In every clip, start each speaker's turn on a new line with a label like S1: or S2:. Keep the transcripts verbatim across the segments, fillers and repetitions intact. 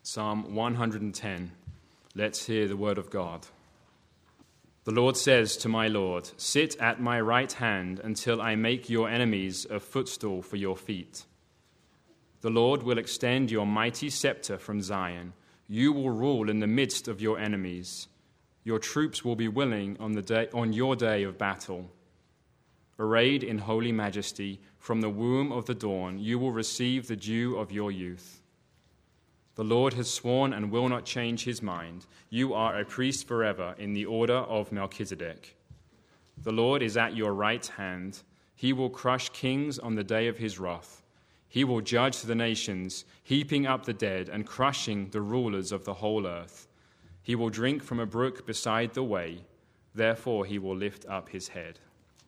S1: Psalm one hundred ten. Let's hear the word of God. The Lord says to my Lord, "Sit at my right hand until I make your enemies a footstool for your feet." The Lord will extend your mighty scepter from Zion. You will rule in the midst of your enemies. Your troops will be willing on the day, on your day of battle. Arrayed in holy majesty, from the womb of the dawn, you will receive the dew of your youth. The Lord has sworn and will not change his mind. You are a priest forever in the order of Melchizedek. The Lord is at your right hand. He will crush kings on the day of his wrath. He will judge the nations, heaping up the dead and crushing the rulers of the whole earth. He will drink from a brook beside the way. Therefore he will lift up his head.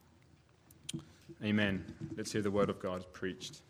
S1: Amen. Let's hear the word of God preached.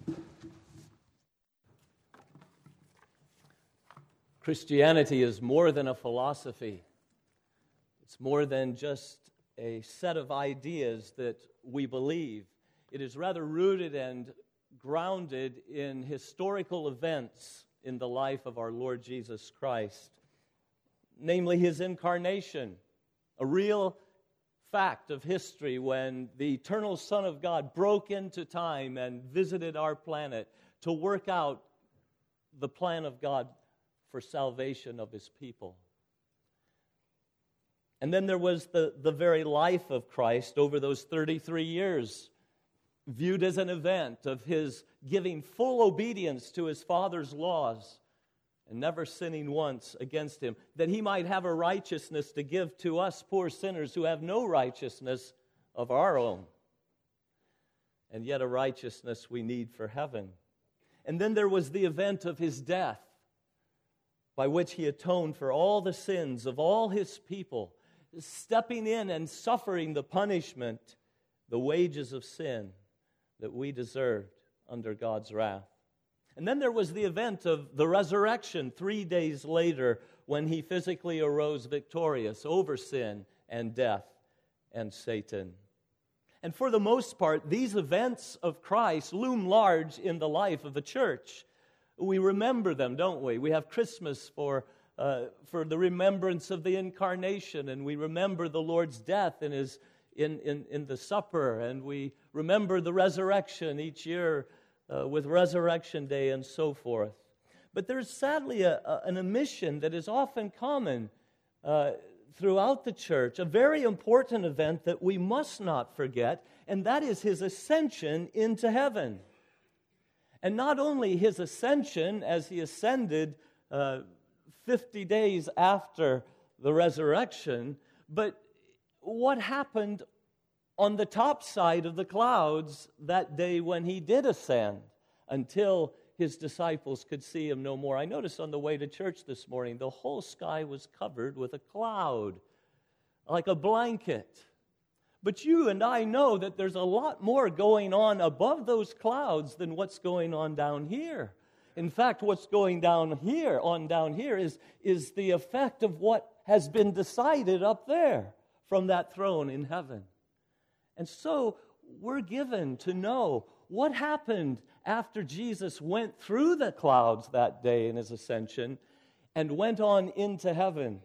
S2: Christianity is more than a philosophy. It's more than just a set of ideas that we believe. It is rather rooted and grounded in historical events in the life of our Lord Jesus Christ, namely his incarnation, a real fact of history when the eternal Son of God broke into time and visited our planet to work out the plan of God for salvation of his people. And then there was the, the very life of Christ over those thirty-three years, viewed as an event of his giving full obedience to his Father's laws and never sinning once against him, that he might have a righteousness to give to us poor sinners who have no righteousness of our own, and yet a righteousness we need for heaven. And then there was the event of his death, by which he atoned for all the sins of all his people, stepping in and suffering the punishment, the wages of sin that we deserved under God's wrath. And then there was the event of the resurrection three days later when he physically arose victorious over sin and death and Satan. And for the most part, these events of Christ loom large in the life of the church. We remember them, don't we? We have Christmas for uh, for the remembrance of the incarnation, and we remember the Lord's death in his in in, in the supper, and we remember the resurrection each year uh, with Resurrection Day and so forth. But there's sadly a, a, an omission that is often common uh, throughout the church, a very important event that we must not forget, and that is his ascension into heaven. And not only his ascension as he ascended uh, fifty days after the resurrection, but what happened on the top side of the clouds that day when he did ascend until his disciples could see him no more. I noticed on the way to church this morning, the whole sky was covered with a cloud, like a blanket. But you and I know that there's a lot more going on above those clouds than what's going on down here. In fact, what's going down here, on down here, is, is the effect of what has been decided up there from that throne in heaven. And so we're given to know what happened after Jesus went through the clouds that day in his ascension and went on into heaven.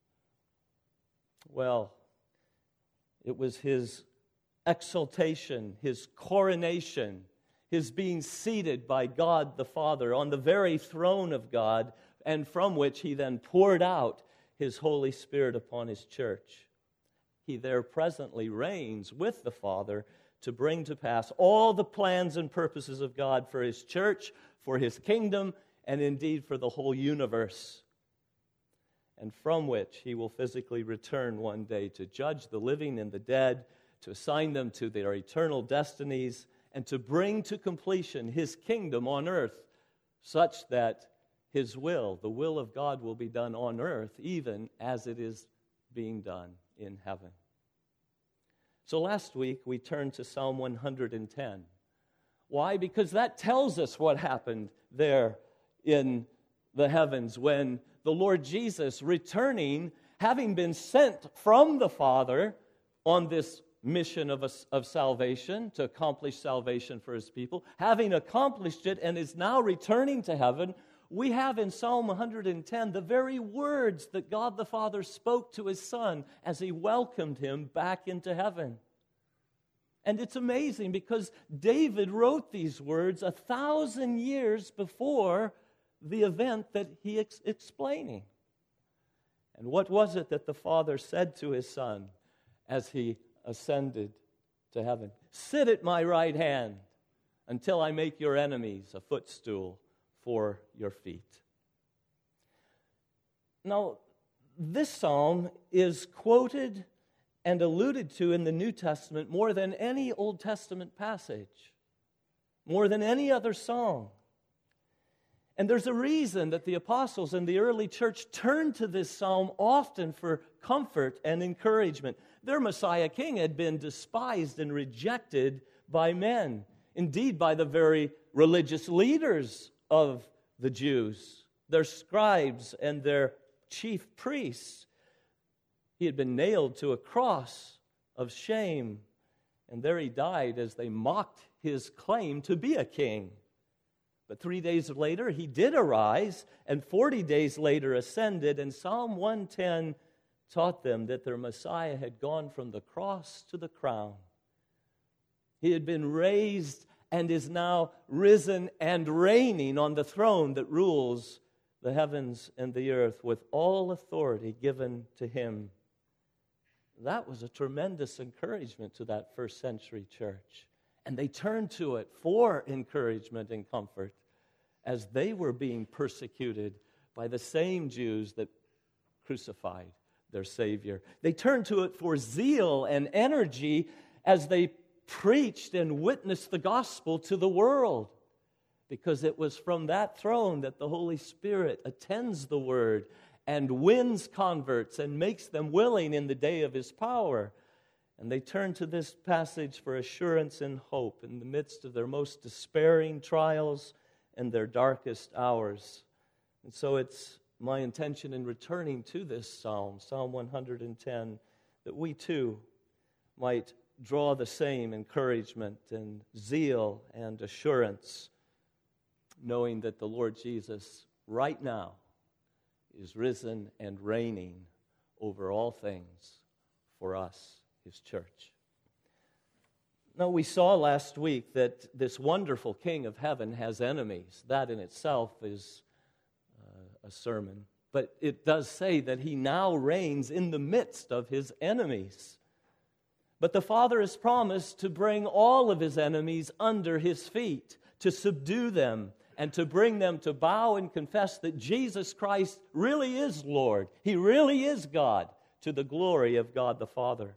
S2: Well, it was his exaltation, his coronation, his being seated by God the Father on the very throne of God, and from which he then poured out his Holy Spirit upon his church. He there presently reigns with the Father to bring to pass all the plans and purposes of God for his church, for his kingdom, and indeed for the whole universe, and from which he will physically return one day to judge the living and the dead, to assign them to their eternal destinies, and to bring to completion his kingdom on earth, such that his will, the will of God, will be done on earth, even as it is being done in heaven. So last week we turned to Psalm one hundred ten. Why? Because that tells us what happened there in the heavens when the Lord Jesus, returning, having been sent from the Father on this mission of, a, of salvation, to accomplish salvation for his people, having accomplished it and is now returning to heaven, we have in Psalm one hundred ten the very words that God the Father spoke to his Son as he welcomed him back into heaven. And it's amazing because David wrote these words a thousand years before the event that he is explaining. And what was it that the Father said to his Son as he ascended to heaven? Sit at my right hand until I make your enemies a footstool for your feet. Now, this psalm is quoted and alluded to in the New Testament more than any Old Testament passage, more than any other song. And there's a reason that the apostles and the early church turned to this psalm often for comfort and encouragement. Their Messiah King had been despised and rejected by men, indeed by the very religious leaders of the Jews, their scribes and their chief priests. He had been nailed to a cross of shame, and there he died as they mocked his claim to be a king. But three days later, he did arise, and forty days later ascended, and Psalm one ten taught them that their Messiah had gone from the cross to the crown. He had been raised and is now risen and reigning on the throne that rules the heavens and the earth with all authority given to him. That was a tremendous encouragement to that first century church. And they turned to it for encouragement and comfort as they were being persecuted by the same Jews that crucified their Savior. They turned to it for zeal and energy as they preached and witnessed the gospel to the world, because it was from that throne that the Holy Spirit attends the word and wins converts and makes them willing in the day of his power. And they turn to this passage for assurance and hope in the midst of their most despairing trials and their darkest hours. And so it's my intention in returning to this psalm, Psalm one hundred ten, that we too might draw the same encouragement and zeal and assurance, knowing that the Lord Jesus right now is risen and reigning over all things for us, his church. Now, we saw last week that this wonderful King of heaven has enemies. That in itself is uh, a sermon. But it does say that he now reigns in the midst of his enemies. But the Father has promised to bring all of his enemies under his feet, to subdue them, and to bring them to bow and confess that Jesus Christ really is Lord. He really is God, to the glory of God the Father.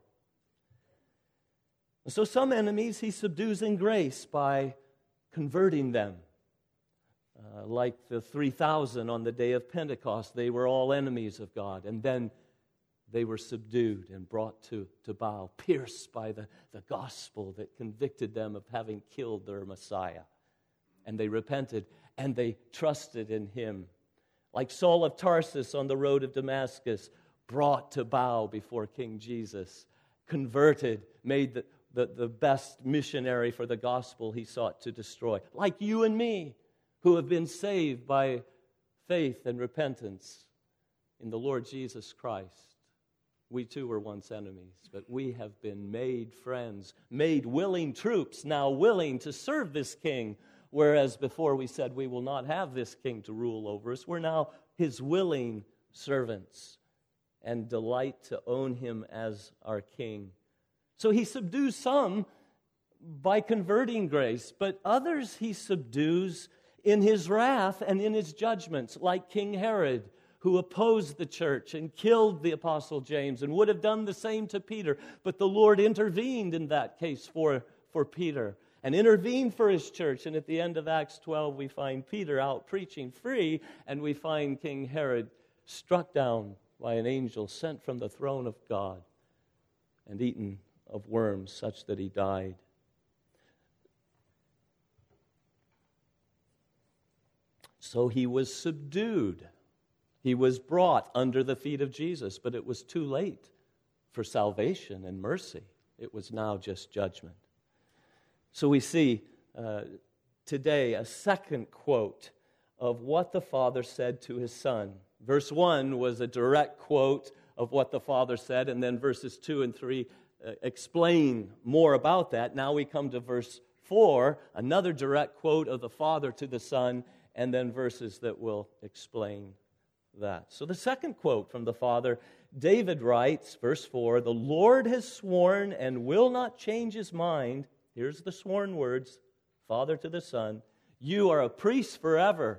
S2: So some enemies he subdues in grace by converting them. Uh, like the three thousand on the day of Pentecost, they were all enemies of God. And then they were subdued and brought to, to bow, pierced by the, the gospel that convicted them of having killed their Messiah. And they repented, and they trusted in him. Like Saul of Tarsus on the road of Damascus, brought to bow before King Jesus, converted, made the, the, the best missionary for the gospel he sought to destroy. Like you and me, who have been saved by faith and repentance in the Lord Jesus Christ. We too were once enemies, but we have been made friends, made willing troops, now willing to serve this king. Whereas before we said we will not have this king to rule over us, we're now his willing servants and delight to own him as our king. So he subdues some by converting grace, but others he subdues in his wrath and in his judgments, like King Herod, who opposed the church and killed the Apostle James and would have done the same to Peter. But the Lord intervened in that case for, for Peter and intervened for his church. And at the end of Acts twelve, we find Peter out preaching free, and we find King Herod struck down by an angel sent from the throne of God and eaten of worms, such that he died. So he was subdued. He was brought under the feet of Jesus, but it was too late for salvation and mercy. It was now just judgment. So we see uh, today a second quote of what the Father said to his Son. Verse one was a direct quote of what the Father said, and then verses two and three uh, explain more about that. Now we come to verse four, another direct quote of the Father to the Son, and then verses that will explain that. So the second quote from the Father, David writes, verse four, "The Lord has sworn and will not change his mind." Here's the sworn words, Father to the Son, "You are a priest forever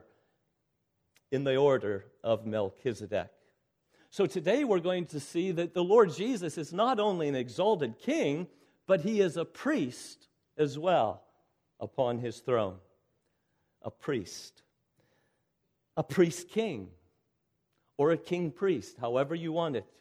S2: in the order of Melchizedek." So today we're going to see that the Lord Jesus is not only an exalted king, but he is a priest as well upon his throne. A priest. A priest king. Or a king priest, however you want it.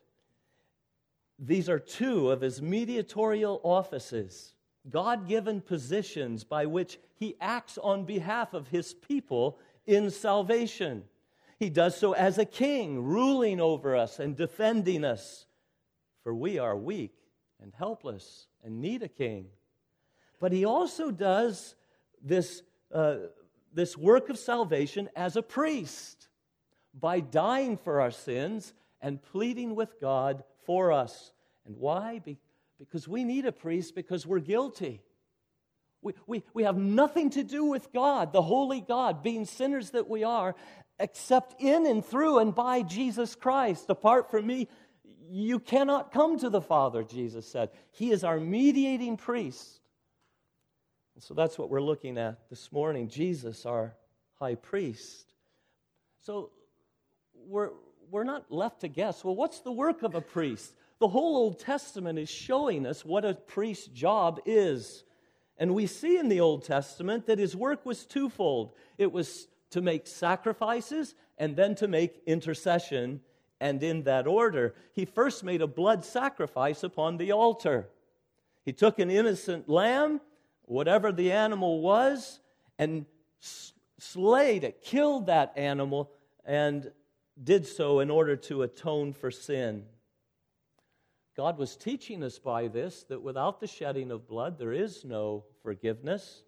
S2: These are two of his mediatorial offices, God-given positions by which he acts on behalf of his people in salvation. He does so as a king, ruling over us and defending us, for we are weak and helpless and need a king. But he also does this, uh, this work of salvation as a priest, by dying for our sins and pleading with God for us. And why? Be- because we need a priest because we're guilty. We, we, we have nothing to do with God, the holy God, being sinners that we are, except in and through and by Jesus Christ. Apart from me, you cannot come to the Father, Jesus said. He is our mediating priest. And so that's what we're looking at this morning, Jesus, our high priest. So We're, we're not left to guess, well, what's the work of a priest? The whole Old Testament is showing us what a priest's job is. And we see in the Old Testament that his work was twofold. It was to make sacrifices and then to make intercession, and in that order. He first made a blood sacrifice upon the altar. He took an innocent lamb, whatever the animal was, and slayed it, killed that animal, and did so in order to atone for sin. God was teaching us by this that without the shedding of blood, there is no forgiveness.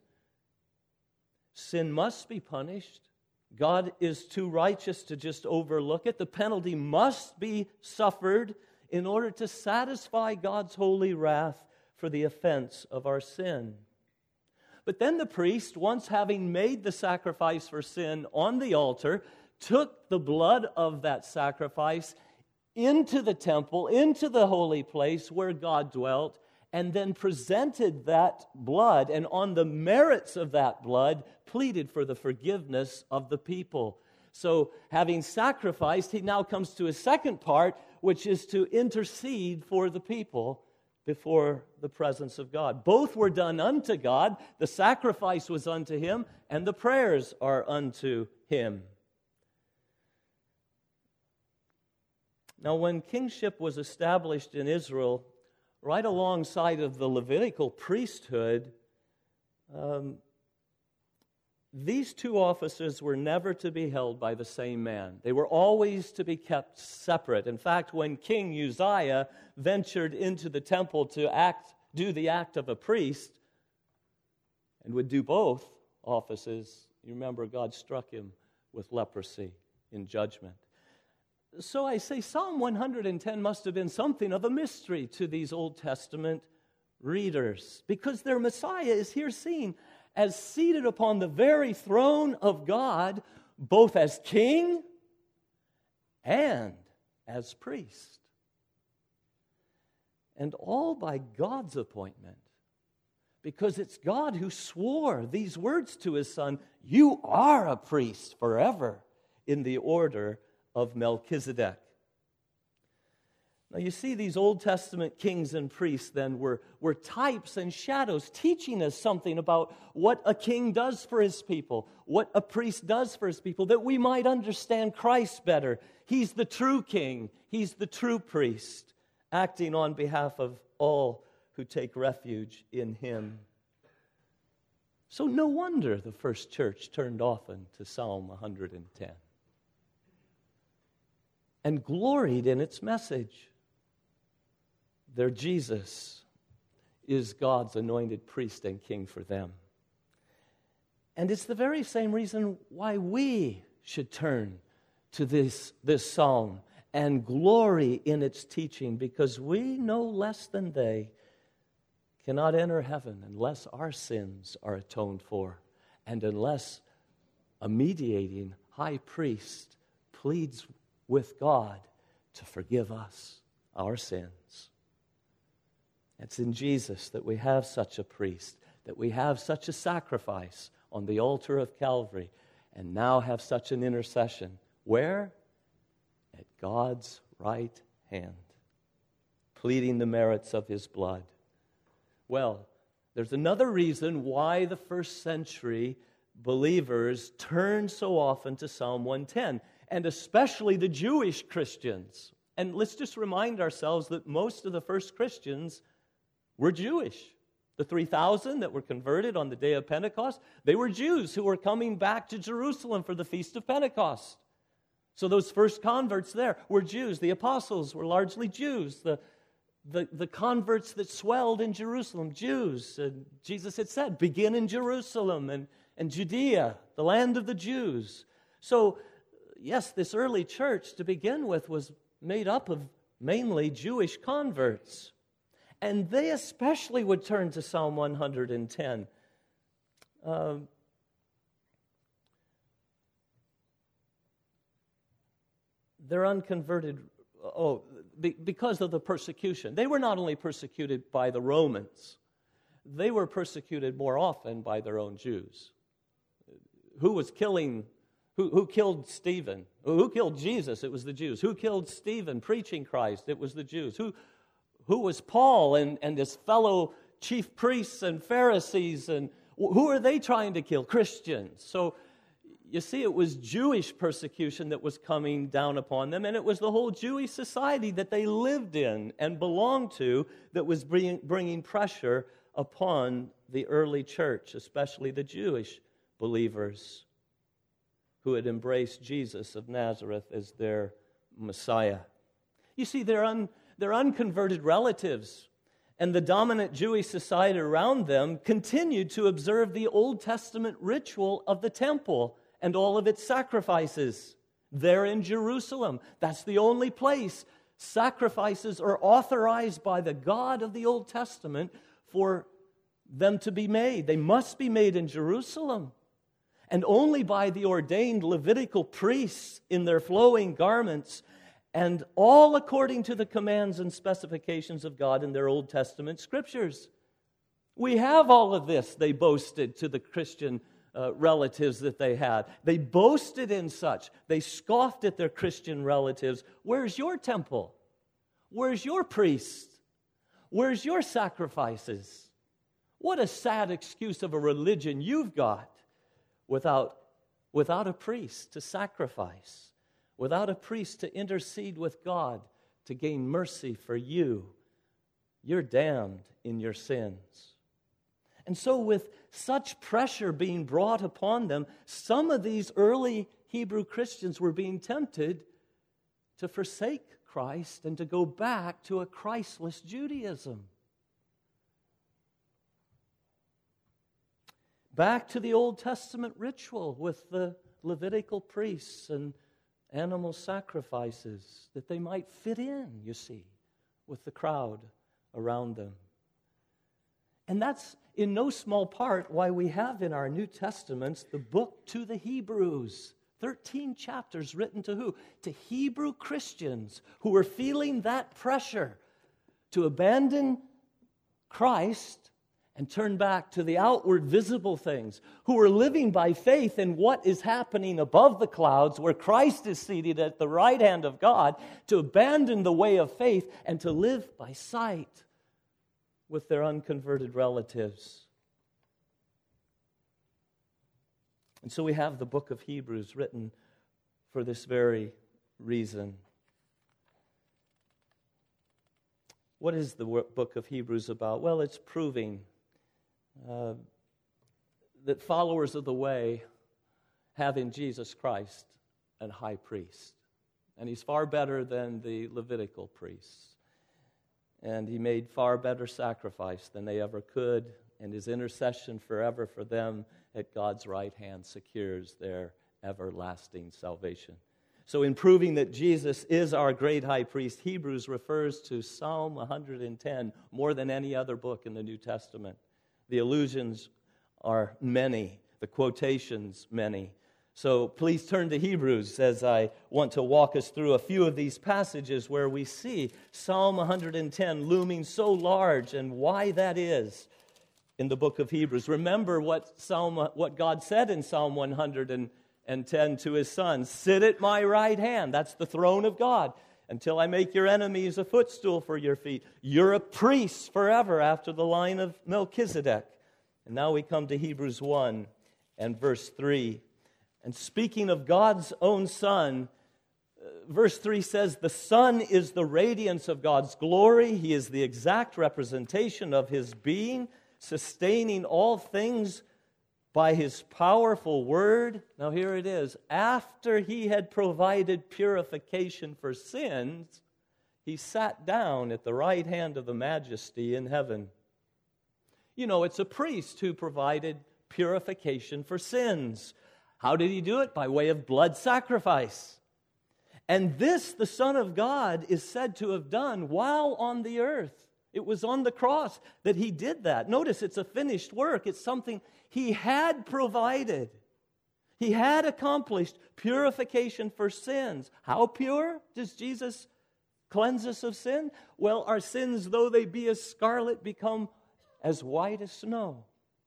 S2: Sin must be punished. God is too righteous to just overlook it. The penalty must be suffered in order to satisfy God's holy wrath for the offense of our sin. But then the priest, once having made the sacrifice for sin on the altar, took the blood of that sacrifice into the temple, into the holy place where God dwelt, and then presented that blood, and on the merits of that blood, pleaded for the forgiveness of the people. So, having sacrificed, he now comes to his second part, which is to intercede for the people before the presence of God. Both were done unto God. The sacrifice was unto him, and the prayers are unto him. Now, when kingship was established in Israel, right alongside of the Levitical priesthood, um, these two offices were never to be held by the same man. They were always to be kept separate. In fact, when King Uzziah ventured into the temple to act, do the act of a priest, and would do both offices, you remember God struck him with leprosy in judgment. So I say Psalm one hundred ten must have been something of a mystery to these Old Testament readers, because their Messiah is here seen as seated upon the very throne of God, both as king and as priest. And all by God's appointment, because it's God who swore these words to his Son, "You are a priest forever in the order of Melchizedek." Now you see, these Old Testament kings and priests then were, were types and shadows, teaching us something about what a king does for his people, what a priest does for his people, that we might understand Christ better. He's the true king. He's the true priest, acting on behalf of all who take refuge in him. So no wonder the first church turned often to Psalm one hundred ten and gloried in its message. Their Jesus is God's anointed priest and king for them. And it's the very same reason why we should turn to this, this psalm and glory in its teaching, because we, no less than they, cannot enter heaven unless our sins are atoned for and unless a mediating high priest pleads with God to forgive us our sins. It's in Jesus that we have such a priest, that we have such a sacrifice on the altar of Calvary, and now have such an intercession. Where? At God's right hand, pleading the merits of his blood. Well, there's another reason why the first century believers turned so often to Psalm one ten, and especially the Jewish Christians. And let's just remind ourselves that most of the first Christians were Jewish. The three thousand that were converted on the day of Pentecost, they were Jews who were coming back to Jerusalem for the Feast of Pentecost. So those first converts there were Jews. The apostles were largely Jews. The, the, the converts that swelled in Jerusalem, Jews. And Jesus had said, begin in Jerusalem and, and Judea, the land of the Jews. So, yes, this early church to begin with was made up of mainly Jewish converts. And they especially would turn to Psalm one hundred ten. Uh, they're unconverted, oh, be, because of the persecution. They were not only persecuted by the Romans, they were persecuted more often by their own Jews. Who was killing, who, who killed Stephen? Who killed Jesus? It was the Jews. Who killed Stephen preaching Christ? It was the Jews. Who Who was Paul and, and his fellow chief priests and Pharisees? And who are they trying to kill? Christians. So you see, it was Jewish persecution that was coming down upon them, and it was the whole Jewish society that they lived in and belonged to that was bringing, bringing pressure upon the early church, especially the Jewish believers who had embraced Jesus of Nazareth as their Messiah. You see, they're un Their unconverted relatives and the dominant Jewish society around them continued to observe the Old Testament ritual of the temple and all of its sacrifices there in Jerusalem. That's the only place sacrifices are authorized by the God of the Old Testament for them to be made. They must be made in Jerusalem. And only by the ordained Levitical priests in their flowing garments, and all according to the commands and specifications of God in their Old Testament scriptures. We have all of this, they boasted to the Christian uh, relatives that they had. They boasted in such. They scoffed at their Christian relatives. Where's your temple? Where's your priest? Where's your sacrifices? What a sad excuse of a religion you've got without, without a priest to sacrifice. Without a priest to intercede with God to gain mercy for you. You're damned in your sins. And so with such pressure being brought upon them, some of these early Hebrew Christians were being tempted to forsake Christ and to go back to a Christless Judaism. Back to the Old Testament ritual with the Levitical priests and animal sacrifices, that they might fit in, you see, with the crowd around them. And that's in no small part why we have in our New Testaments the book to the Hebrews. thirteen chapters written to who? To Hebrew Christians who were feeling that pressure to abandon Christ and turn back to the outward visible things, who are living by faith in what is happening above the clouds, where Christ is seated at the right hand of God, to abandon the way of faith and to live by sight with their unconverted relatives. And so we have the book of Hebrews written for this very reason. What is the book of Hebrews about? Well, it's proving Uh, that followers of the way have in Jesus Christ a high priest. And he's far better than the Levitical priests. And he made far better sacrifice than they ever could and his intercession forever for them at God's right hand secures their everlasting salvation. So in proving that Jesus is our great high priest, Hebrews refers to Psalm one hundred ten more than any other book in the New Testament. The allusions are many, the quotations many. So please turn to Hebrews as I want to walk us through a few of these passages where we see Psalm one hundred ten looming so large and why that is in the book of Hebrews. Remember what Psalm, what God said in Psalm one hundred ten to his son, sit at my right hand. That's the throne of God. Until I make your enemies a footstool for your feet. You're a priest forever after the line of Melchizedek. And now we come to Hebrews one and verse three. And speaking of God's own Son, verse three says, the Son is the radiance of God's glory. He is the exact representation of his being, sustaining all things by his powerful word. Now here it is. After he had provided purification for sins, he sat down at the right hand of the Majesty in heaven. You know, it's a priest who provided purification for sins. How did he do it? By way of blood sacrifice. And this, the Son of God, is said to have done while on the earth. It was on the cross that he did that. Notice it's a finished work. It's something he had provided. He had accomplished purification for sins. How pure does Jesus cleanse us of sin? Well, our sins, though they be as scarlet, become as white as snow.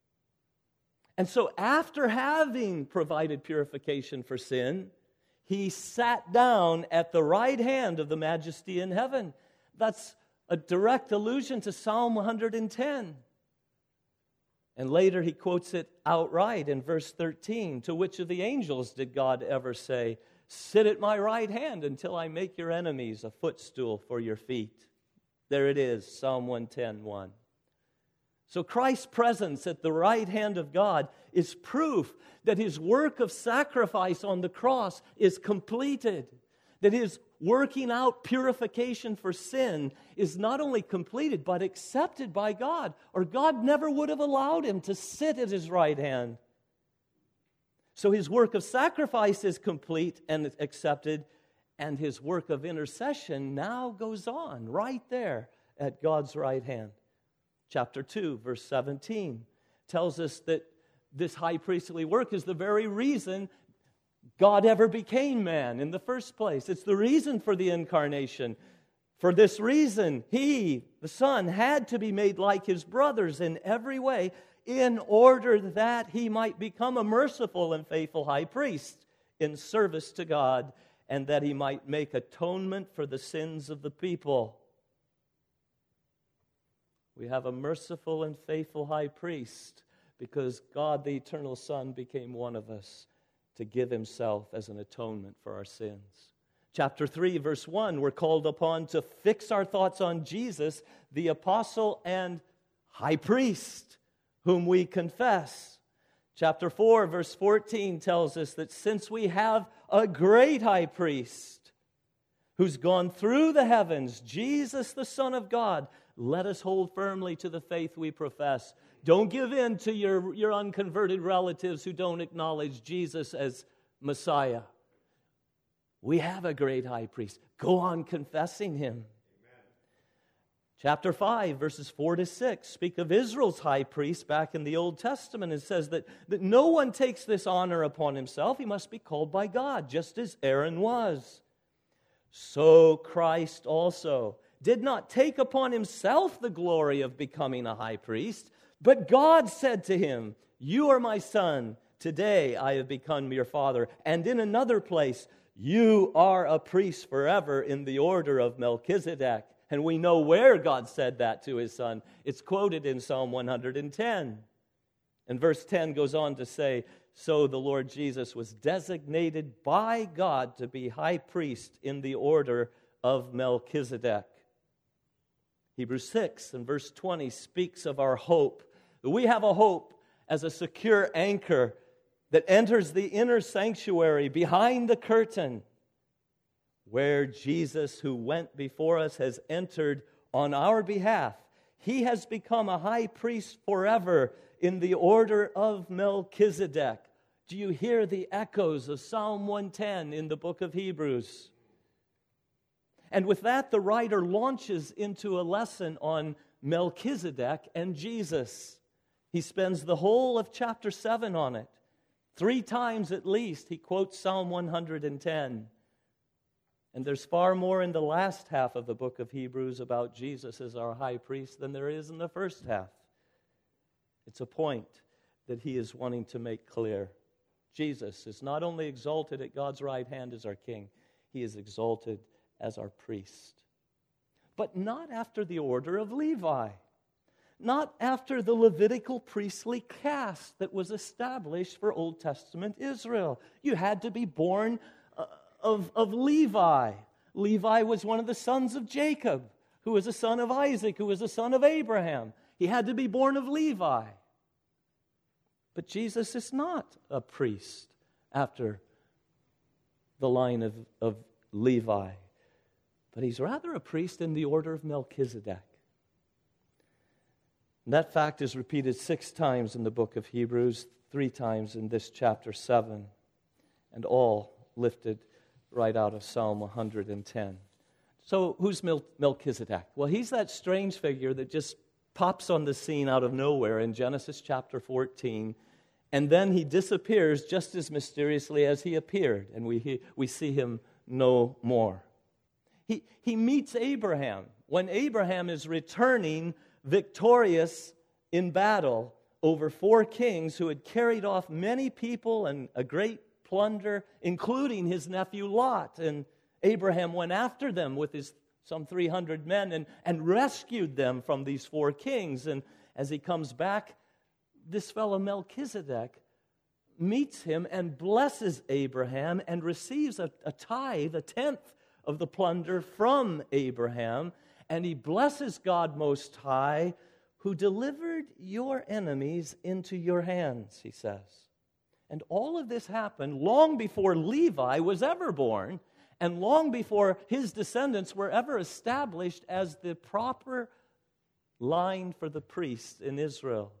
S2: And so after having provided purification for sin, he sat down at the right hand of the Majesty in heaven. That's a direct allusion to Psalm one hundred ten. And later he quotes it outright in verse thirteen. To which of the angels did God ever say, sit at my right hand until I make your enemies a footstool for your feet? There it is, Psalm one ten, one. So Christ's presence at the right hand of God is proof that his work of sacrifice on the cross is completed. That his working out purification for sin is not only completed, but accepted by God, or God never would have allowed him to sit at his right hand. So his work of sacrifice is complete and accepted, and his work of intercession now goes on right there at God's right hand. Chapter two, verse seventeen, tells us that this high priestly work is the very reason God ever became man in the first place. It's the reason for the incarnation. For this reason, he, the Son, had to be made like his brothers in every way in order that he might become a merciful and faithful high priest in service to God, and that he might make atonement for the sins of the people. We have a merciful and faithful high priest because God, the eternal Son, became one of us to give himself as an atonement for our sins. Chapter three, verse one, we're called upon to fix our thoughts on Jesus, the apostle and high priest, whom we confess. Chapter four, verse fourteen tells us that since we have a great high priest who's gone through the heavens, Jesus, the Son of God, let us hold firmly to the faith we profess. Don't give in to your, your unconverted relatives who don't acknowledge Jesus as Messiah. We have a great high priest. Go on confessing him. Amen. Chapter five, verses four to six, speak of Israel's high priest back in the Old Testament. It says that, that no one takes this honor upon himself. He must be called by God, just as Aaron was. So Christ also did not take upon himself the glory of becoming a high priest, but God said to him, you are my son. Today I have become your father. And in another place, you are a priest forever in the order of Melchizedek. And we know where God said that to his son. It's quoted in Psalm one hundred ten. And verse ten goes on to say, so the Lord Jesus was designated by God to be high priest in the order of Melchizedek. Hebrews six and verse twenty speaks of our hope. We have a hope as a secure anchor that enters the inner sanctuary behind the curtain, where Jesus, who went before us, has entered on our behalf. He has become a high priest forever in the order of Melchizedek. Do you hear the echoes of Psalm one ten in the book of Hebrews? And with that, the writer launches into a lesson on Melchizedek and Jesus. He spends the whole of chapter seven on it. Three times at least, he quotes Psalm one hundred ten. And there's far more in the last half of the book of Hebrews about Jesus as our high priest than there is in the first half. It's a point that he is wanting to make clear. Jesus is not only exalted at God's right hand as our king, he is exalted as our priest. But not after the order of Levi. Not after the Levitical priestly caste that was established for Old Testament Israel. You had to be born uh, of, of Levi. Levi was one of the sons of Jacob, who was a son of Isaac, who was a son of Abraham. He had to be born of Levi. But Jesus is not a priest after the line of, of Levi. But he's rather a priest in the order of Melchizedek. And that fact is repeated six times in the book of Hebrews, three times in this chapter seven, and all lifted right out of Psalm one hundred ten. So who's Mel- Melchizedek? Well, he's that strange figure that just pops on the scene out of nowhere in Genesis chapter fourteen, and then he disappears just as mysteriously as he appeared, and we, he, we see him no more. He, he meets Abraham when Abraham is returning victorious in battle over four kings who had carried off many people and a great plunder, including his nephew Lot. And Abraham went after them with his some three hundred men and, and rescued them from these four kings. And as he comes back, this fellow Melchizedek meets him and blesses Abraham and receives a, a tithe, a tenth of the plunder from Abraham. And he blesses God Most High, who delivered your enemies into your hands, he says. And all of this happened long before Levi was ever born, and long before his descendants were ever established as the proper line for the priests in Israel.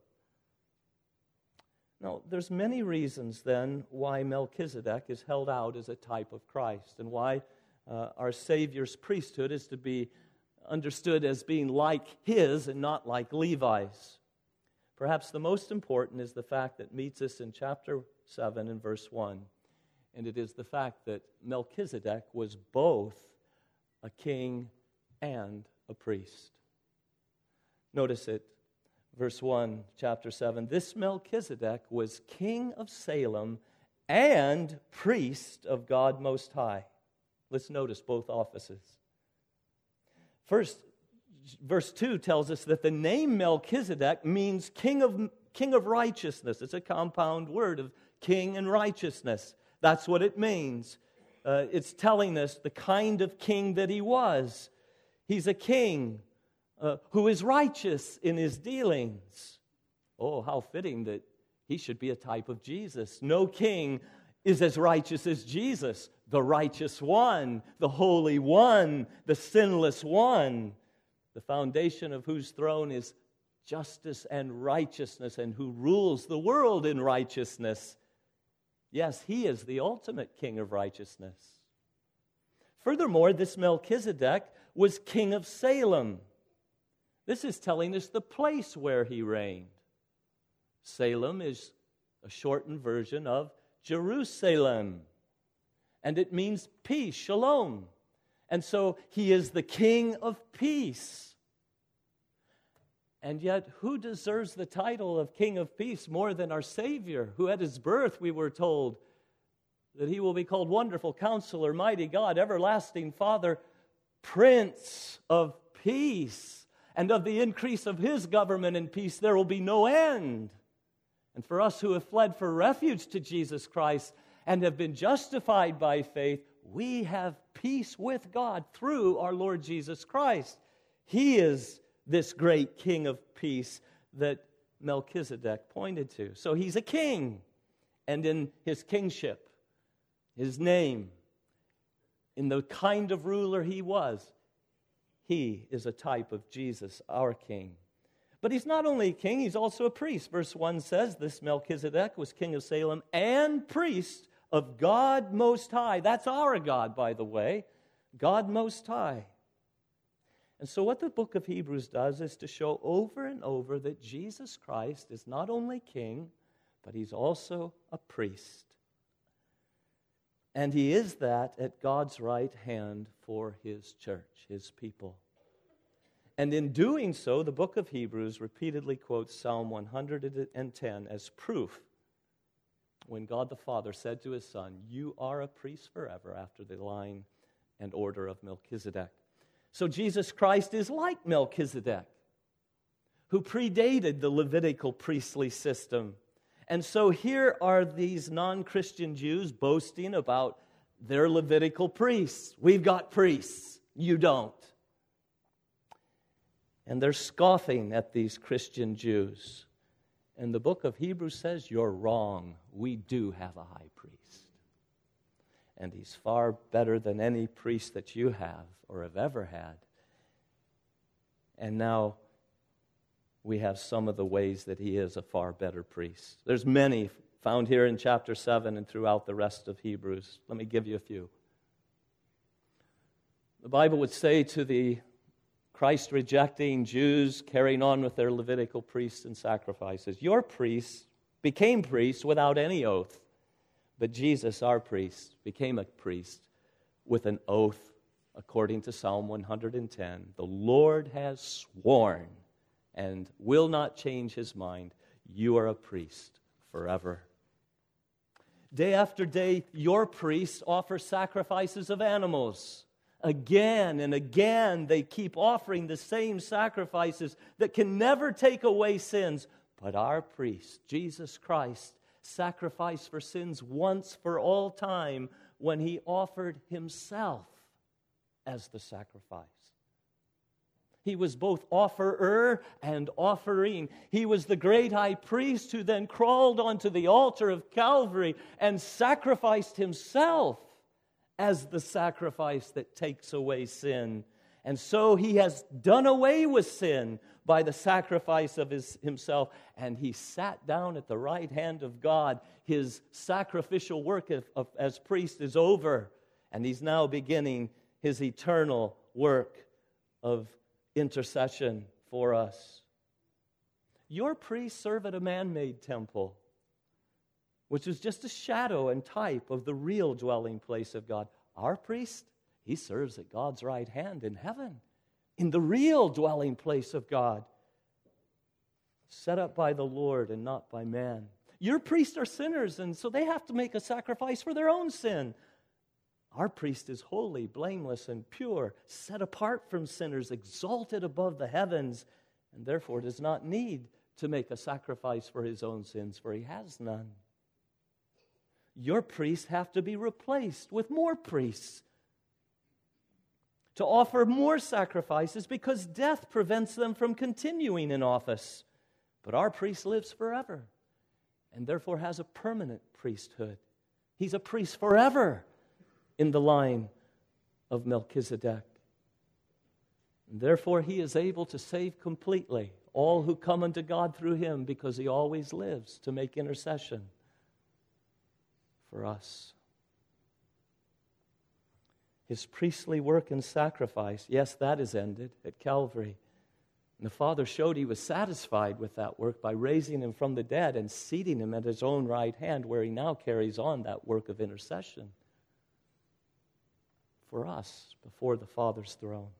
S2: Now, there's many reasons then why Melchizedek is held out as a type of Christ, and why uh, our Savior's priesthood is to be understood as being like his and not like Levi's. Perhaps the most important is the fact that meets us in chapter seven and verse one. And it is the fact that Melchizedek was both a king and a priest. Notice it, verse one, chapter seven. This Melchizedek was king of Salem and priest of God Most High. Let's notice both offices. First, verse two tells us that the name Melchizedek means king of, king of righteousness. It's a compound word of king and righteousness. That's what it means. Uh, it's telling us the kind of king that he was. He's a king uh, who is righteous in his dealings. Oh, how fitting that he should be a type of Jesus. No king is as righteous as Jesus, the righteous one, the holy one, the sinless one, the foundation of whose throne is justice and righteousness, and who rules the world in righteousness. Yes, he is the ultimate king of righteousness. Furthermore, this Melchizedek was king of Salem. This is telling us the place where he reigned. Salem is a shortened version of Jerusalem, and it means peace, shalom. And so he is the king of peace. And yet, who deserves the title of king of peace more than our Savior, who at his birth we were told that he will be called Wonderful Counselor, Mighty God, Everlasting Father, Prince of Peace. And of the increase of his government and peace there will be no end. And for us who have fled for refuge to Jesus Christ and have been justified by faith, we have peace with God through our Lord Jesus Christ. He is this great king of peace that Melchizedek pointed to. So he's a king, and in his kingship, his name, in the kind of ruler he was, he is a type of Jesus, our king. But he's not only a king, he's also a priest. Verse one says, this Melchizedek was king of Salem and priest of God Most High. That's our God, by the way, God Most High. And so what the book of Hebrews does is to show over and over that Jesus Christ is not only king, but he's also a priest. And he is that at God's right hand for his church, his people. And in doing so, the book of Hebrews repeatedly quotes Psalm one hundred ten as proof when God the Father said to his Son, you are a priest forever after the line and order of Melchizedek. So Jesus Christ is like Melchizedek, who predated the Levitical priestly system. And so here are these non-Christian Jews boasting about their Levitical priests. We've got priests, you don't. And they're scoffing at these Christian Jews. And the book of Hebrews says, you're wrong. We do have a high priest. And he's far better than any priest that you have or have ever had. And now we have some of the ways that he is a far better priest. There's many found here in chapter seven and throughout the rest of Hebrews. Let me give you a few. The Bible would say to the Christ-rejecting Jews carrying on with their Levitical priests and sacrifices, your priests became priests without any oath, but Jesus, our priest, became a priest with an oath according to Psalm one hundred ten. The Lord has sworn and will not change his mind. You are a priest forever. Day after day, your priests offer sacrifices of animals. Again and again, they keep offering the same sacrifices that can never take away sins. But our priest, Jesus Christ, sacrificed for sins once for all time when he offered himself as the sacrifice. He was both offerer and offering. He was the great high priest who then crawled onto the altar of Calvary and sacrificed himself as the sacrifice that takes away sin. And so he has done away with sin by the sacrifice of his, himself, and he sat down at the right hand of God. His sacrificial work of, of, as priest is over, and he's now beginning his eternal work of intercession for us. Your priests serve at a man-made temple, which is just a shadow and type of the real dwelling place of God. Our priest, he serves at God's right hand in heaven, in the real dwelling place of God, set up by the Lord and not by man. Your priests are sinners, and so they have to make a sacrifice for their own sin. Our priest is holy, blameless, and pure, set apart from sinners, exalted above the heavens, and therefore does not need to make a sacrifice for his own sins, for he has none. Your priests have to be replaced with more priests to offer more sacrifices because death prevents them from continuing in office. But our priest lives forever and therefore has a permanent priesthood. He's a priest forever in the line of Melchizedek. And therefore he is able to save completely all who come unto God through him because he always lives to make intercession for us. His priestly work and sacrifice, yes, that is ended at Calvary. And the Father showed he was satisfied with that work by raising him from the dead and seating him at his own right hand, where he now carries on that work of intercession for us before the Father's throne.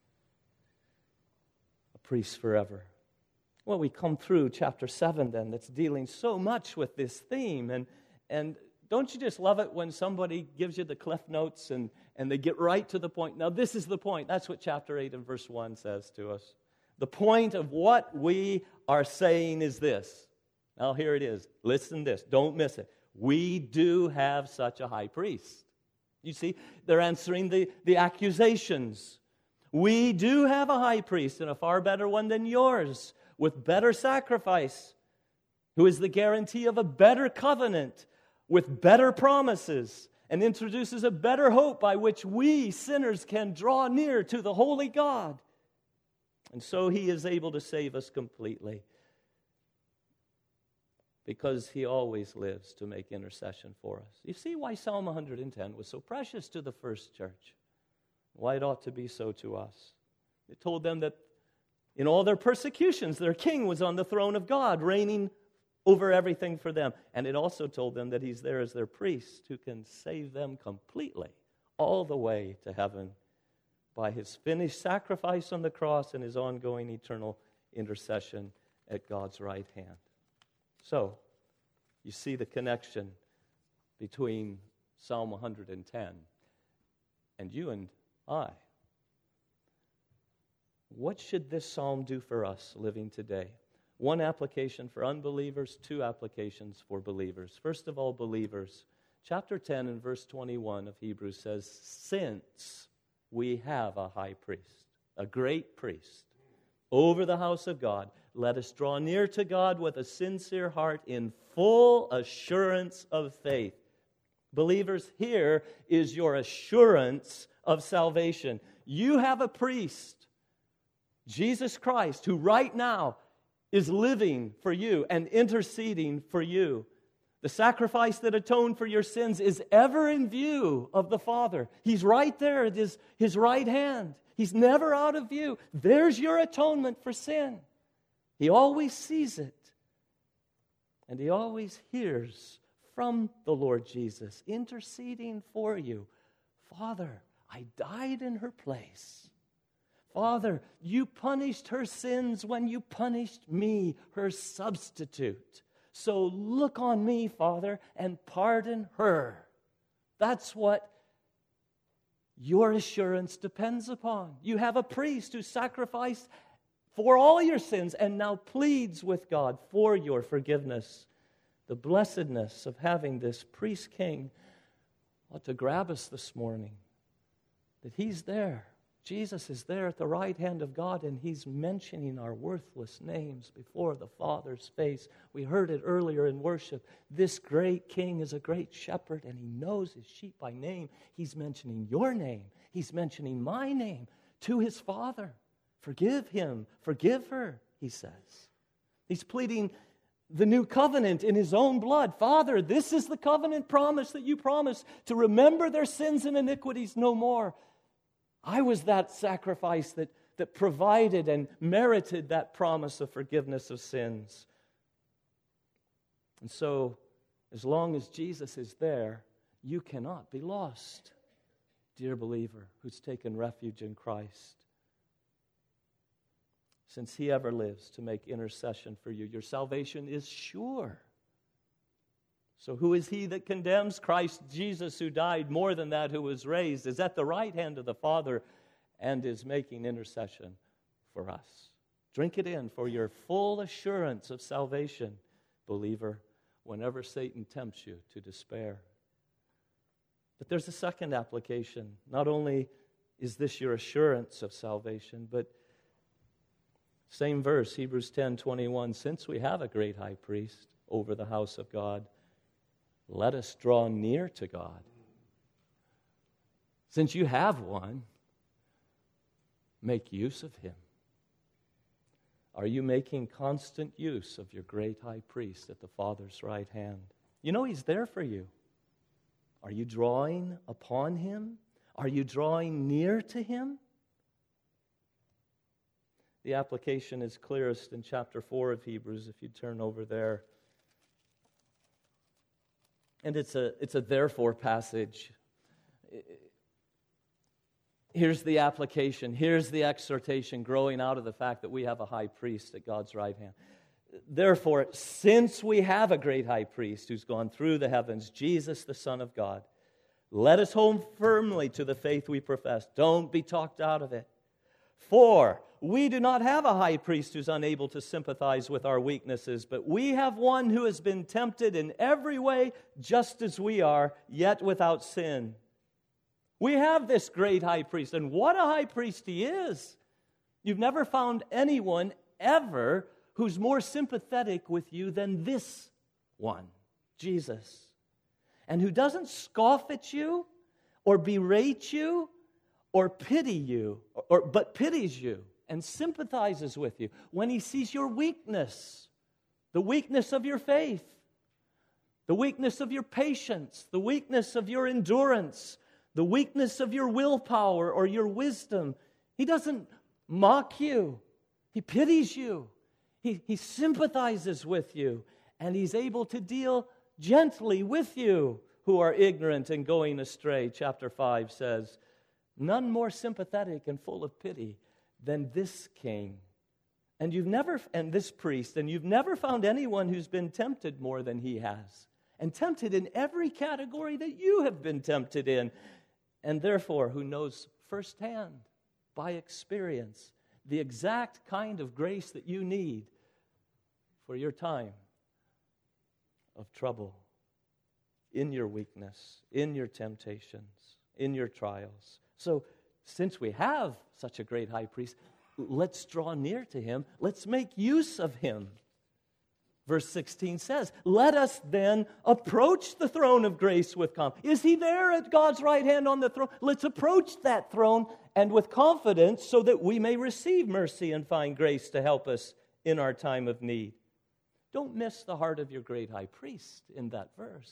S2: A priest forever. Well, we come through chapter seven then, that's dealing so much with this theme. And, and don't you just love it when somebody gives you the cliff notes and, and they get right to the point? Now, this is the point. That's what chapter eight and verse one says to us. The point of what we are saying is this. Now, here it is. Listen to this. Don't miss it. We do have such a high priest. You see, they're answering the, the accusations. We do have a high priest, and a far better one than yours, with better sacrifice, who is the guarantee of a better covenant, with better promises, and introduces a better hope by which we sinners can draw near to the holy God. And so he is able to save us completely, because he always lives to make intercession for us. You see why Psalm one hundred ten was so precious to the first church, why it ought to be so to us. It told them that in all their persecutions, their king was on the throne of God, reigning over everything for them. And it also told them that he's there as their priest who can save them completely, all the way to heaven, by his finished sacrifice on the cross and his ongoing eternal intercession at God's right hand. So, you see the connection between Psalm one hundred ten and you and I. What should this psalm do for us living today? One application for unbelievers, two applications for believers. First of all, believers. Chapter ten and verse twenty-one of Hebrews says, since we have a high priest, a great priest, over the house of God, let us draw near to God with a sincere heart in full assurance of faith. Believers, here is your assurance of salvation. You have a priest, Jesus Christ, who right now is living for you and interceding for you. The sacrifice that atoned for your sins is ever in view of the Father. He's right there at his, his right hand. He's never out of view. There's your atonement for sin. He always sees it. And he always hears from the Lord Jesus, interceding for you. Father, I died in her place. Father, you punished her sins when you punished me, her substitute. So look on me, Father, and pardon her. That's what your assurance depends upon. You have a priest who sacrificed for all your sins and now pleads with God for your forgiveness. The blessedness of having this priest king ought to grab us this morning, that he's there. Jesus is there at the right hand of God, and he's mentioning our worthless names before the Father's face. We heard it earlier in worship. This great king is a great shepherd, and he knows his sheep by name. He's mentioning your name. He's mentioning my name to his Father. Forgive him. Forgive her, he says. He's pleading the new covenant in his own blood. Father, this is the covenant promise that you promised, to remember their sins and iniquities no more. I was that sacrifice that, that provided and merited that promise of forgiveness of sins. And so, as long as Jesus is there, you cannot be lost, dear believer who's taken refuge in Christ. Since he ever lives to make intercession for you, your salvation is sure. So who is he that condemns? Christ Jesus, who died, more than that, who was raised, is at the right hand of the Father and is making intercession for us. Drink it in for your full assurance of salvation, believer, whenever Satan tempts you to despair. But there's a second application. Not only is this your assurance of salvation, but same verse, Hebrews ten twenty-one, since we have a great high priest over the house of God, let us draw near to God. Since you have one, make use of him. Are you making constant use of your great high priest at the Father's right hand? You know he's there for you. Are you drawing upon him? Are you drawing near to him? The application is clearest in chapter four of Hebrews, if you turn over there. And it's a, it's a therefore passage. Here's the application. Here's the exhortation growing out of the fact that we have a high priest at God's right hand. Therefore, since we have a great high priest who's gone through the heavens, Jesus, the Son of God, let us hold firmly to the faith we profess. Don't be talked out of it. For we do not have a high priest who's unable to sympathize with our weaknesses, but we have one who has been tempted in every way just as we are, yet without sin. We have this great high priest, and what a high priest he is. You've never found anyone ever who's more sympathetic with you than this one, Jesus, and who doesn't scoff at you or berate you or pity you, or but pities you and sympathizes with you, when he sees your weakness, the weakness of your faith, the weakness of your patience, the weakness of your endurance, the weakness of your willpower or your wisdom, he doesn't mock you. He pities you. He, he sympathizes with you, and he's able to deal gently with you who are ignorant and going astray. Chapter five says, none more sympathetic and full of pity than this king. And you've never, and this priest, and you've never found anyone who's been tempted more than he has, and tempted in every category that you have been tempted in, and therefore who knows firsthand, by experience, the exact kind of grace that you need for your time of trouble, in your weakness, in your temptations, in your trials. So, since we have such a great high priest, let's draw near to him. Let's make use of him. Verse sixteen says, let us then approach the throne of grace with confidence. Is he there at God's right hand on the throne? Let's approach that throne and with confidence so that we may receive mercy and find grace to help us in our time of need. Don't miss the heart of your great high priest in that verse.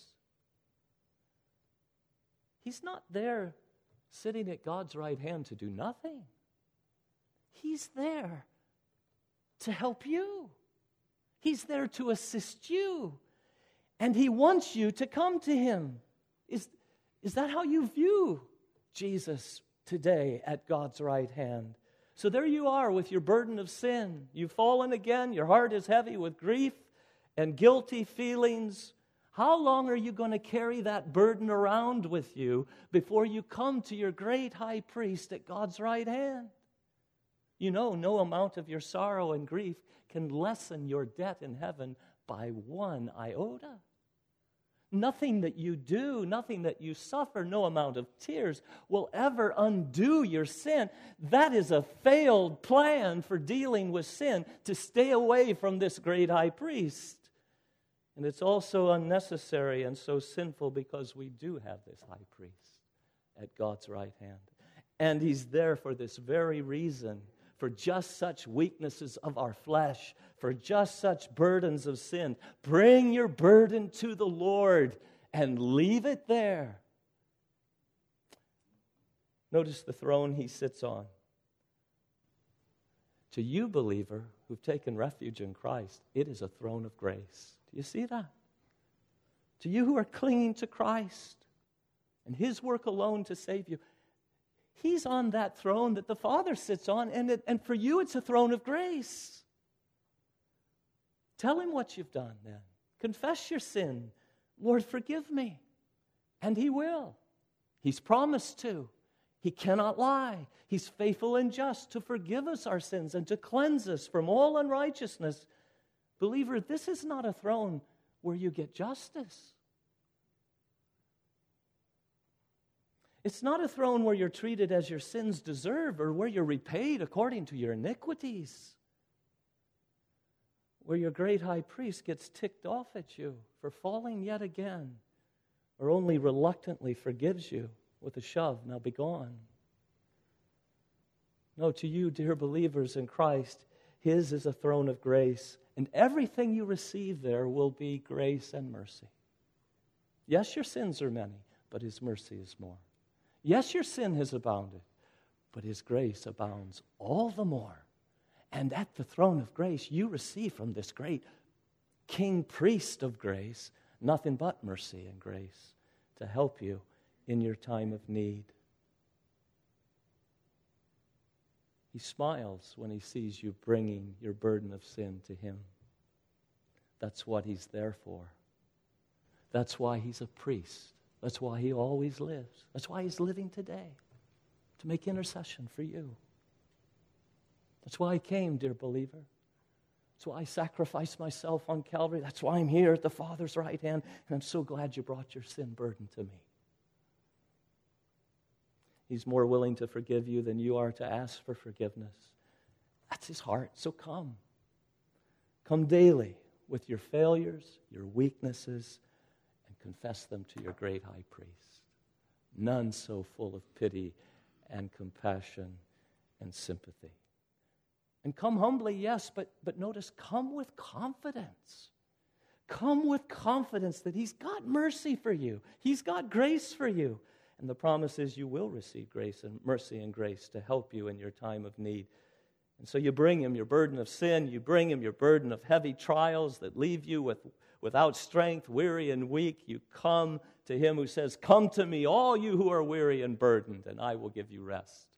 S2: He's not there sitting at God's right hand to do nothing. He's there to help you. He's there to assist you. And he wants you to come to him. Is, is that how you view Jesus today at God's right hand? So there you are with your burden of sin. You've fallen again. Your heart is heavy with grief and guilty feelings. How long are you going to carry that burden around with you before you come to your great high priest at God's right hand? You know, no amount of your sorrow and grief can lessen your debt in heaven by one iota. Nothing that you do, nothing that you suffer, no amount of tears will ever undo your sin. That is a failed plan for dealing with sin, to stay away from this great high priest. And it's also unnecessary and so sinful because we do have this high priest at God's right hand. And he's there for this very reason, for just such weaknesses of our flesh, for just such burdens of sin. Bring your burden to the Lord and leave it there. Notice the throne he sits on. To you, believer, who've taken refuge in Christ, it is a throne of grace. Do you see that? To you who are clinging to Christ and his work alone to save you, he's on that throne that the Father sits on, and, it, and for you it's a throne of grace. Tell him what you've done then. Confess your sin. Lord, forgive me. And he will. He's promised to. He cannot lie. He's faithful and just to forgive us our sins and to cleanse us from all unrighteousness. Believer, this is not a throne where you get justice. It's not a throne where you're treated as your sins deserve or where you're repaid according to your iniquities. Where your great high priest gets ticked off at you for falling yet again, or only reluctantly forgives you with a shove, now be gone. No, to you, dear believers in Christ, his is a throne of grace, and everything you receive there will be grace and mercy. Yes, your sins are many, but his mercy is more. Yes, your sin has abounded, but his grace abounds all the more. And at the throne of grace, you receive from this great King Priest of grace nothing but mercy and grace to help you in your time of need. He smiles when he sees you bringing your burden of sin to him. That's what he's there for. That's why he's a priest. That's why he always lives. That's why he's living today, to make intercession for you. That's why I came, dear believer. That's why I sacrificed myself on Calvary. That's why I'm here at the Father's right hand, and I'm so glad you brought your sin burden to me. He's more willing to forgive you than you are to ask for forgiveness. That's his heart, so come. Come daily with your failures, your weaknesses, and confess them to your great high priest. None so full of pity and compassion and sympathy. And come humbly, yes, but, but notice, come with confidence. Come with confidence that He's got mercy for you. He's got grace for you. And the promise is you will receive grace and mercy and grace to help you in your time of need. And so you bring Him your burden of sin. You bring Him your burden of heavy trials that leave you with, without strength, weary and weak. You come to Him who says, come to me, all you who are weary and burdened, and I will give you rest.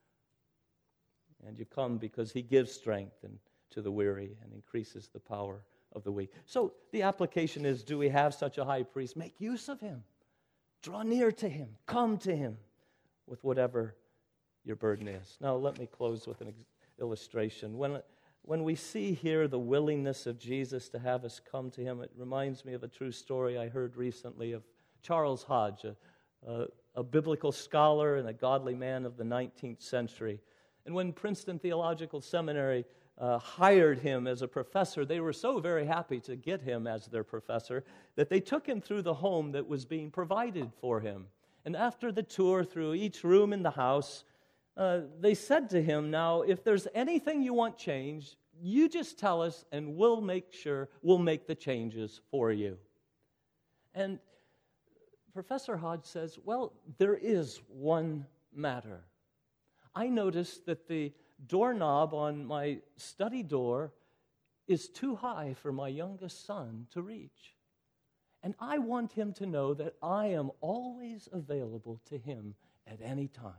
S2: And you come because He gives strength and, to the weary and increases the power of the weak. So the application is, do we have such a high priest? Make use of Him. Draw near to Him. Come to Him with whatever your burden is. Now let me close with an ex- illustration. When, when we see here the willingness of Jesus to have us come to Him, it reminds me of a true story I heard recently of Charles Hodge, a, a, a biblical scholar and a godly man of the nineteenth century. And when Princeton Theological Seminary uh, hired him as a professor, they were so very happy to get him as their professor that they took him through the home that was being provided for him. And after the tour through each room in the house, uh, they said to him, now, if there's anything you want changed, you just tell us and we'll make sure, we'll make the changes for you. And Professor Hodge says, well, there is one matter. I noticed that the doorknob on my study door is too high for my youngest son to reach. And I want him to know that I am always available to him at any time.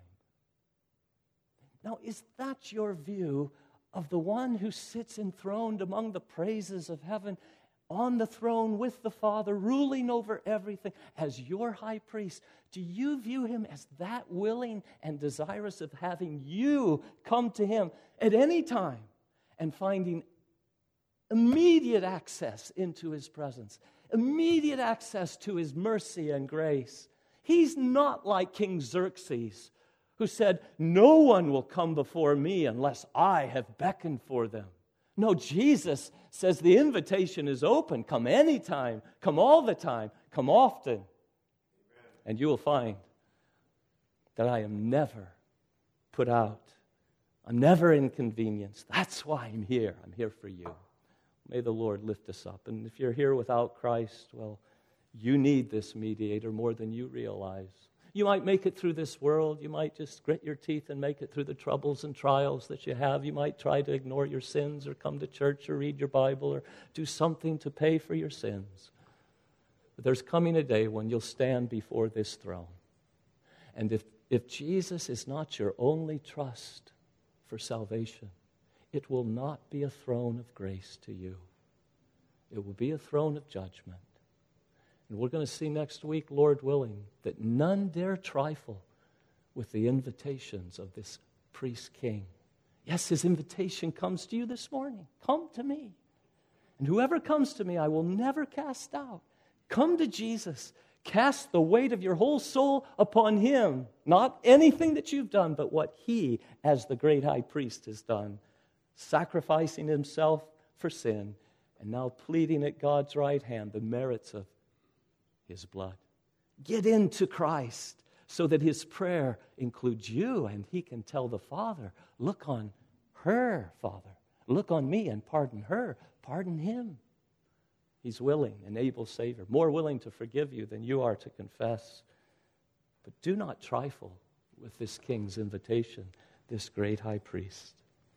S2: Now, is that your view of the one who sits enthroned among the praises of heaven, on the throne with the Father, ruling over everything, as your high priest? Do you view Him as that willing and desirous of having you come to Him at any time and finding immediate access into His presence, immediate access to His mercy and grace? He's not like King Xerxes, who said, no one will come before me unless I have beckoned for them. No, Jesus says the invitation is open. Come anytime, come all the time, come often. Amen. And you will find that I am never put out. I'm never inconvenienced. That's why I'm here. I'm here for you. May the Lord lift us up. And if you're here without Christ, well, you need this mediator more than you realize. You might make it through this world. You might just grit your teeth and make it through the troubles and trials that you have. You might try to ignore your sins or come to church or read your Bible or do something to pay for your sins. But there's coming a day when you'll stand before this throne. And if, if Jesus is not your only trust for salvation, it will not be a throne of grace to you. It will be a throne of judgment. And we're going to see next week, Lord willing, that none dare trifle with the invitations of this priest king. Yes, his invitation comes to you this morning. Come to me. And whoever comes to me, I will never cast out. Come to Jesus. Cast the weight of your whole soul upon Him. Not anything that you've done, but what He, as the great high priest, has done. Sacrificing Himself for sin, and now pleading at God's right hand the merits of His blood. Get into Christ so that His prayer includes you, and He can tell the Father, look on her, Father. Look on me and pardon her. Pardon him. He's willing, an able Savior, more willing to forgive you than you are to confess. But do not trifle with this King's invitation, this great high priest.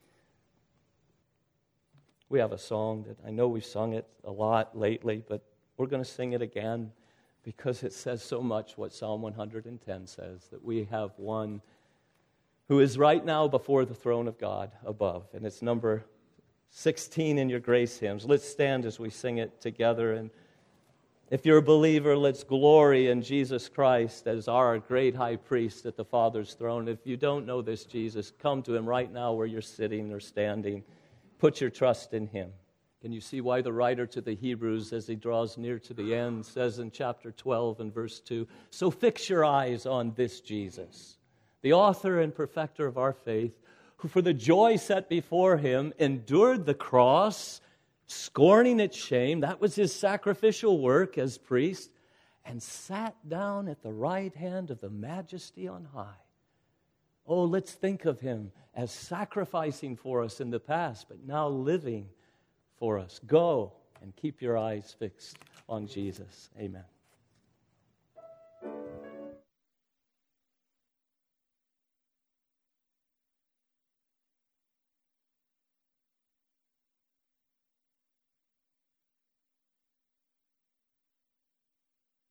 S2: We have a song that I know we've sung it a lot lately, but we're going to sing it again because it says so much what Psalm one hundred ten says, that we have one who is right now before the throne of God above. And it's number sixteen in your grace hymns. Let's stand as we sing it together. And if you're a believer, let's glory in Jesus Christ as our great high priest at the Father's throne. If you don't know this Jesus, come to Him right now where you're sitting or standing. Put your trust in Him. Can you see why the writer to the Hebrews, as he draws near to the end, says in chapter twelve and verse two, so fix your eyes on this Jesus, the author and perfecter of our faith, who for the joy set before Him endured the cross, scorning its shame. That was His sacrificial work as priest, and sat down at the right hand of the Majesty on high. Oh, let's think of him as sacrificing for us in the past, but now living for us. Go and keep your eyes fixed on Jesus. Amen.